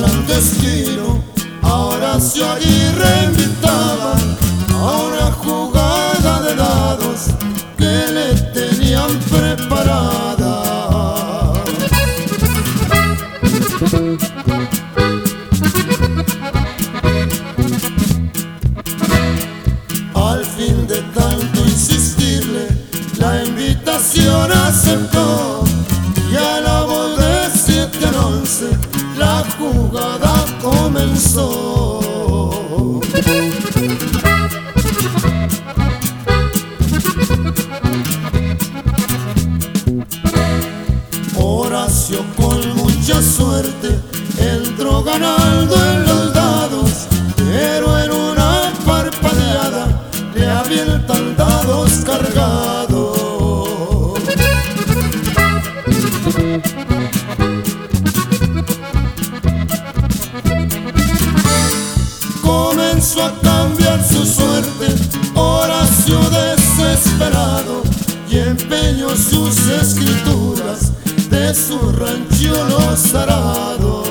clandestino, a Horacio Aguirre invitaban a una jugada de dados que le tenían preparada. Al fin de tanto insistirle, la invitación aceptó, y a la voz de 7 a 11 la jugada comenzó. Horacio con mucha suerte entró ganando en los dados, pero en una parpadeada le avientan dados cargados. Comenzó a cambiar su suerte Horacio desesperado, y empeñó sus escrituras de su rancho Los Arados.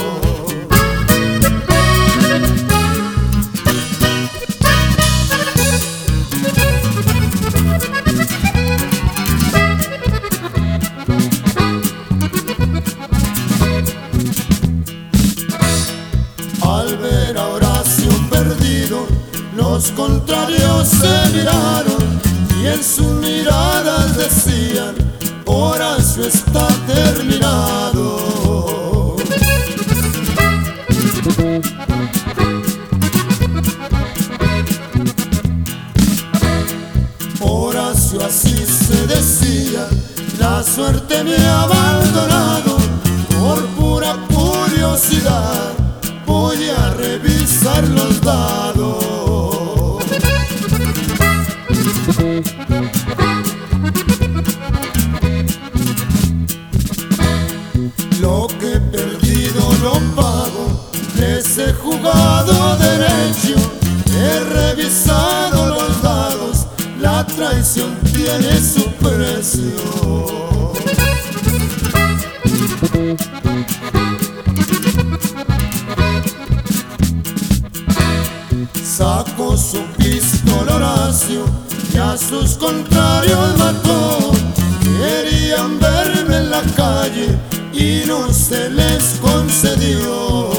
Al ver a Horacio perdido, los contrarios se miraron, y en sus miradas decían: Horacio está terminado. Horacio así se decía: la suerte me ha abandonado, por pura curiosidad voy a revisar los dados. Lo que he perdido lo pago, les he jugado derecho, he revisado los dados, la traición tiene su precio. Sacó su pistola Horacio y a sus contrarios mató. Querían verme en la calle y no se les concedió.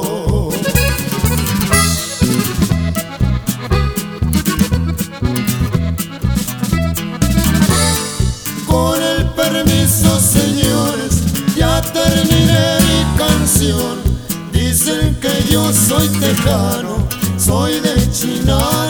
Con el permiso, señores, ya terminé mi canción. Dicen que yo soy tejano, soy de Chinampa.